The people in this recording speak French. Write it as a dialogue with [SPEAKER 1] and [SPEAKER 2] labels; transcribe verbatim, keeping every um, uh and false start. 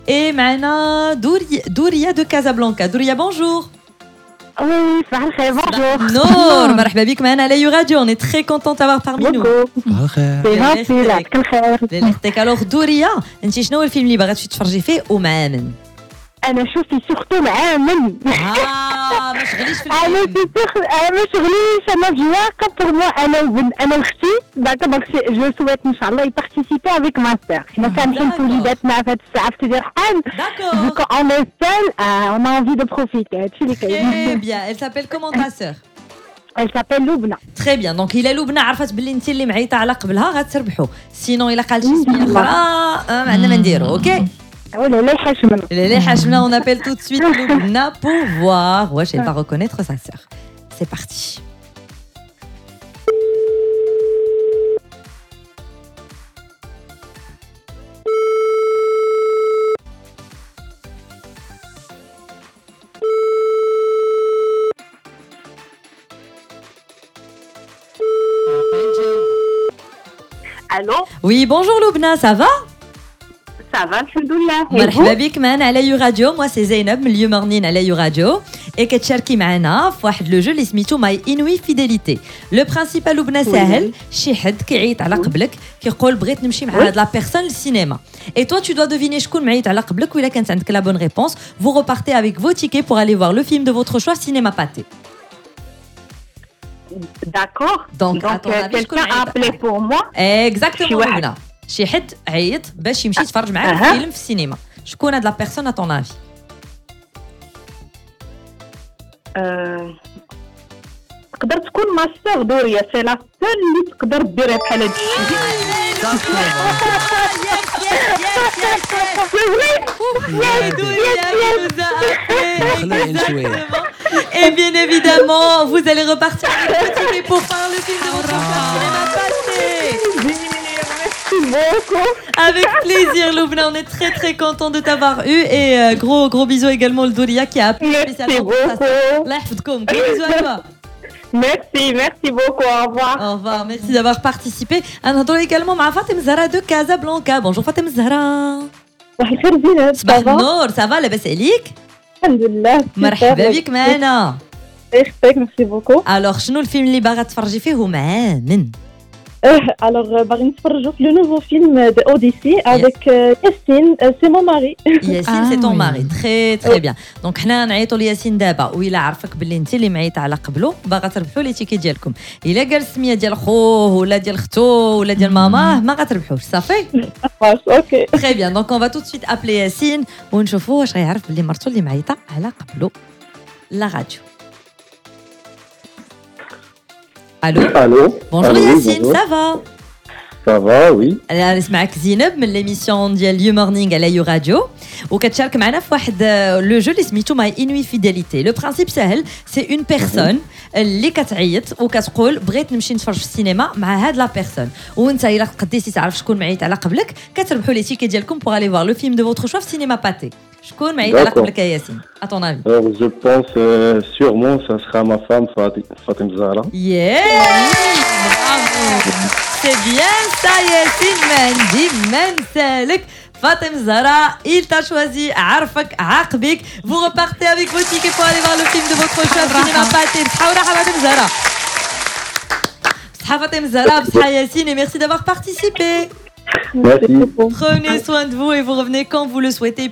[SPEAKER 1] Et معنا دوريا دوريا de Casablanca. Douria, bonjour.
[SPEAKER 2] Oui, صباح الخير, bonjour.
[SPEAKER 1] نور, مرحبا بك معنا على يو راديو. On est très content d'avoir parmi nous.
[SPEAKER 2] صباح الخير. C'est gentil, يعطيك الخير.
[SPEAKER 1] ليلتك. Alors دوريا, انت شنو هو الفيلم اللي باغا تتفرجي فيه ومع من؟
[SPEAKER 2] انا شوفي سورتو مع من.
[SPEAKER 1] اه ما شغليش في الفيلم.
[SPEAKER 2] انا انا ما شغليش, انا في واقع بور موا انا وبن انا وختي داكا دونك جو سويت ان شاء الله يبارتيسيبي افيك ما سير. حنا كنحين في وليداتنا في هاد الساعه في سيدي رحال.
[SPEAKER 1] D'accord.
[SPEAKER 2] دونك اون اي سول اون ا انفي دو بروفيتي. هادشي اللي كاين.
[SPEAKER 1] Très bien. Elle s'appelle comment ta sœur?
[SPEAKER 2] Elle s'appelle لبنى.
[SPEAKER 1] Très bien. Donc إلا لبنى عرفت باللي انت اللي معيطه على قبلها غتربحوا. سينون إلا قالت شي سميه اخرى ما عندنا ما نديرو. اوكي.
[SPEAKER 2] ولا لا يحشمنا.
[SPEAKER 1] Les Hachemna, on appelle tout de suite Lubna pour voir. Wesh, elle va reconnaître sa sœur. C'est parti.
[SPEAKER 2] Allô?
[SPEAKER 1] Oui, bonjour Lubna, ça va?
[SPEAKER 2] Ça va, alhamdoulilah.
[SPEAKER 1] مرحبا بك معنا على يو راديو. موا سي زينب من اليوم مورنين على يو راديو اي كتشاركي معنا في واحد لو جو اللي سميتو ماي انوي فيديليتي. لو برينسيبال لبنى ساهل, شي حد كيعيط على قبلك كيقول بغيت نمشي مع هاد لا بيرسون للسينما. اي toi tu dois deviner شكون معيط على قبلك, وإلا كانت عندك لا بون ريبونس vous repartez avec vos tickets pour aller voir le film de votre choix cinéma Pathé.
[SPEAKER 2] D'accord.
[SPEAKER 1] Donc,
[SPEAKER 2] Donc
[SPEAKER 1] à ton avis,
[SPEAKER 2] quelqu'un a appelé pour moi.
[SPEAKER 1] Exactement لبنى. شي حد عيط باش يمشي يتفرج معاك في فيلم في السينما. شكون هاد لا بيرسون ا طون افي؟
[SPEAKER 2] تقدر تكون ماستر دوريا, سي لا سول اللي تقدر ديرها بحال هاد
[SPEAKER 1] الشيء. Et bien évidemment, vous allez repartir avec le ticket pour faire le film de votre choix cinéma Pathé. Avec plaisir, Lubna, on est très très content de t'avoir eu et euh, gros gros bisous également le Douria qui a appelé spécialement pour ça. Allah yahfadkoum. Gros bisous à toi.
[SPEAKER 2] Merci, merci beaucoup, au revoir.
[SPEAKER 1] Au revoir, merci d'avoir participé. On a également مع فاطمة زهرة de Casablanca. Bonjour فاطمة زهرة.
[SPEAKER 2] صباح الخير زينب.
[SPEAKER 1] صباح النور, ça va لاباس عليك؟
[SPEAKER 2] الحمد لله.
[SPEAKER 1] مرحبا بك معنا.
[SPEAKER 2] يخطيك, ميرسي بوكو.
[SPEAKER 1] Alors شنو الفيلم اللي باغا تفرجي فيه ومع من؟
[SPEAKER 2] Alors, باغي نتفرجوا في le nouveau film de Odyssey avec Yassine, c'est mon mari.
[SPEAKER 1] Yassine, c'est ton mari. Très très bien. Donc حنا نعيطوا لياسين دابا, وإلا عرفك باللي انت اللي معيطه على قبلو باغا تربحوا لي تيكي ديالكم. إلا قال السميه ديال خوه ولا ديال ختو ولا ديال ماماه ما غتربحوش, صافي؟
[SPEAKER 2] اوكي.
[SPEAKER 1] Très bien. Donc on va tout de suite appeler Yassine ونشوفوا واش غيعرف باللي مرتو اللي معيطه على قبلو. La radio. Allô?
[SPEAKER 3] Allô?
[SPEAKER 1] Bonjour
[SPEAKER 3] Allô,
[SPEAKER 1] Yassine,
[SPEAKER 3] bonjour.
[SPEAKER 1] ça va?
[SPEAKER 3] Ça va, oui.
[SPEAKER 1] انا نسمعك زينب من ليميسيون ديال يو مورنينغ على يو راديو, وكتشارك معنا في واحد لو جو اللي سميتو ماي انوي فيديليتي. لو برينسيپ ساهل, سي اون بيرسون اللي كتعيط وكتقول بغيت نمشي نتفرج في السينما مع هاد لا بيرسون, وانت الا قديتي تعرف شكون معيط على قبلك كتربحوا لي تيكي ديالكم pour aller voir le film de votre choix في سينما باتي. شكون معيط على قبلك يا ياسين à ton avis?
[SPEAKER 3] Alors, je pense euh, sûrement ça sera ma femme Fati- Fatim Zahra.
[SPEAKER 1] Yeah, bravo. C'est bien ça Yassine, Mandy Mansalek. Fatim Zahra, il t'a choisi, عرفك عاقبك. Vous repartez avec vos tickets pour aller voir le film de votre choix cinéma Pathé. بصحة وراحة Fatim Zahra. بصحة Fatim Zahra, بصحة Yassine, et merci d'avoir participé.
[SPEAKER 3] Merci.
[SPEAKER 1] Prenez soin de vous et vous revenez quand vous le souhaitez.